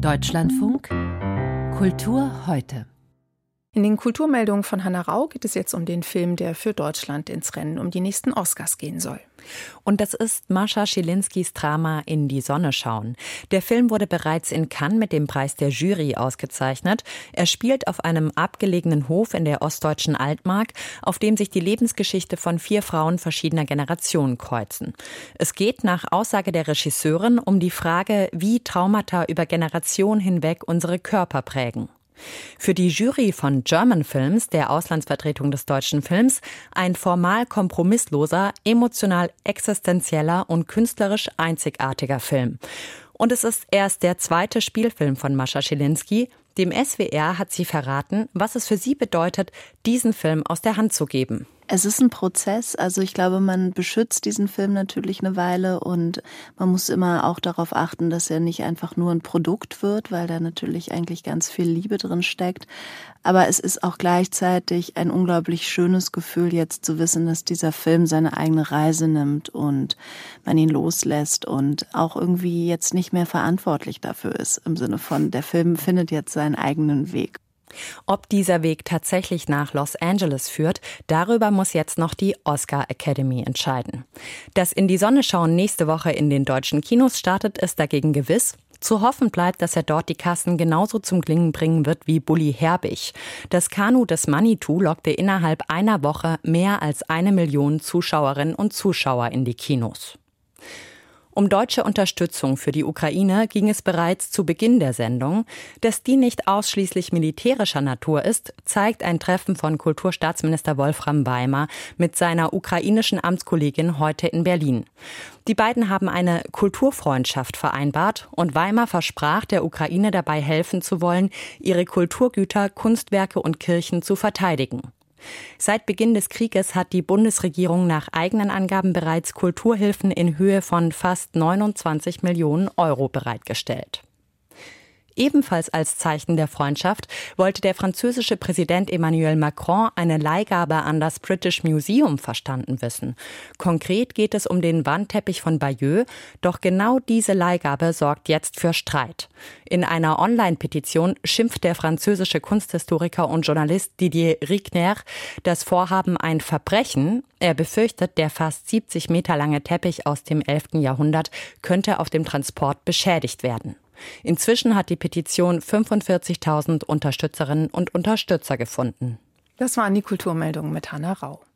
Deutschlandfunk Kultur heute. In den Kulturmeldungen von Hannah Rau geht es jetzt um den Film, der für Deutschland ins Rennen um die nächsten Oscars gehen soll. Und das ist Mascha Schilinskis Drama In die Sonne schauen. Der Film wurde bereits in Cannes mit dem Preis der Jury ausgezeichnet. Er spielt auf einem abgelegenen Hof in der ostdeutschen Altmark, auf dem sich die Lebensgeschichte von 4 Frauen verschiedener Generationen kreuzen. Es geht nach Aussage der Regisseurin um die Frage, wie Traumata über Generationen hinweg unsere Körper prägen. Für die Jury von German Films, der Auslandsvertretung des deutschen Films, ein formal kompromissloser, emotional existenzieller und künstlerisch einzigartiger Film. Und es ist erst der 2. Spielfilm von Mascha Schilinski. Dem SWR hat sie verraten, was es für sie bedeutet, diesen Film aus der Hand zu geben. Es ist ein Prozess, also ich glaube, man beschützt diesen Film natürlich eine Weile und man muss immer auch darauf achten, dass er nicht einfach nur ein Produkt wird, weil da natürlich eigentlich ganz viel Liebe drin steckt. Aber es ist auch gleichzeitig ein unglaublich schönes Gefühl, jetzt zu wissen, dass dieser Film seine eigene Reise nimmt und man ihn loslässt und auch irgendwie jetzt nicht mehr verantwortlich dafür ist, im Sinne von, der Film findet jetzt seinen eigenen Weg. Ob dieser Weg tatsächlich nach Los Angeles führt, darüber muss jetzt noch die Oscar Academy entscheiden. Dass In die Sonne schauen nächste Woche in den deutschen Kinos startet, ist dagegen gewiss. Zu hoffen bleibt, dass er dort die Kassen genauso zum Klingen bringen wird wie Bully Herbig. Das Kanu des Manitou lockte innerhalb einer Woche mehr als 1 Million Zuschauerinnen und Zuschauer in die Kinos. Um deutsche Unterstützung für die Ukraine ging es bereits zu Beginn der Sendung. Dass die nicht ausschließlich militärischer Natur ist, zeigt ein Treffen von Kulturstaatsminister Wolfram Weimar mit seiner ukrainischen Amtskollegin heute in Berlin. Die beiden haben eine Kulturfreundschaft vereinbart und Weimar versprach, der Ukraine dabei helfen zu wollen, ihre Kulturgüter, Kunstwerke und Kirchen zu verteidigen. Seit Beginn des Krieges hat die Bundesregierung nach eigenen Angaben bereits Kulturhilfen in Höhe von fast 29 Millionen Euro bereitgestellt. Ebenfalls als Zeichen der Freundschaft wollte der französische Präsident Emmanuel Macron eine Leihgabe an das British Museum verstanden wissen. Konkret geht es um den Wandteppich von Bayeux, doch genau diese Leihgabe sorgt jetzt für Streit. In einer Online-Petition schimpft der französische Kunsthistoriker und Journalist Didier Rickner das Vorhaben ein Verbrechen. Er befürchtet, der fast 70 Meter lange Teppich aus dem 11. Jahrhundert könnte auf dem Transport beschädigt werden. Inzwischen hat die Petition 45.000 Unterstützerinnen und Unterstützer gefunden. Das waren die Kulturmeldungen mit Hannah Rau.